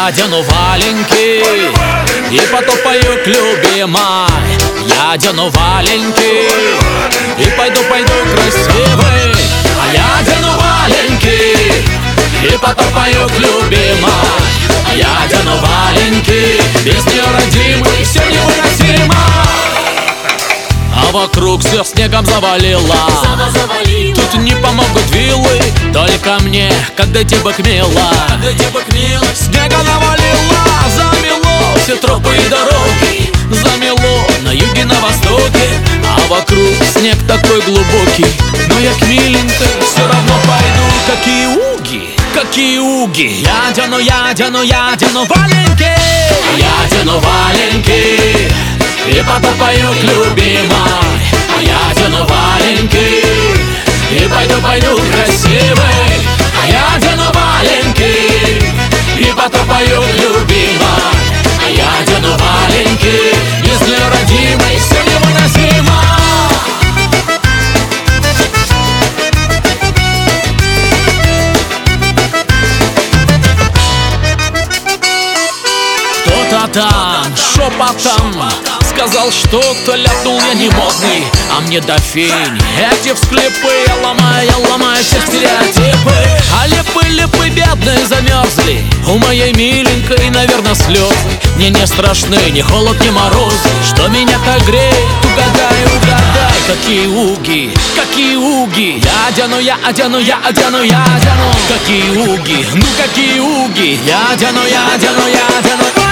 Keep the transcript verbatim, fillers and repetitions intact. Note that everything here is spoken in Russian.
Я одену валенки и потопаю к любимой. Я одену валенки и пойду, пойду красивый. А я одену валенки и потопаю к любимой. Я одену валенки, без нее, родимый, все невыносимо. А вокруг все снегом завалило. Тут не помогут виллы, только мне, когда тебе мило. Снега навалило, замело все тропы и дороги. Замело на юге, на востоке, а вокруг снег такой глубокий. Но я к миленькой все равно пойду. Какие уги, какие уги. Я одену, я одену, я одену валенки. Я одену валенки и потопаю к любимой. Я одену валенки и пойду, пойду красивый. Я одену валенки и потопаю к любимой. Я одену валенки, без нее, родимой, все невыносимо. Кто-то там шепотом сказал, что кто ляпнул, я не модный, а мне до фени эти всклипы. Я ломаю, я ломаю все стереотипы. А липы, липы бедные замерзли. У моей миленькой, наверное, слезы. Мне не страшны ни холод, ни мороз. Что меня так греет, угадай, угадай. Какие уги, какие уги. Я одену, я одену, я одену, я одену. Какие уги, ну какие уги. Я одену, я одену, я одену.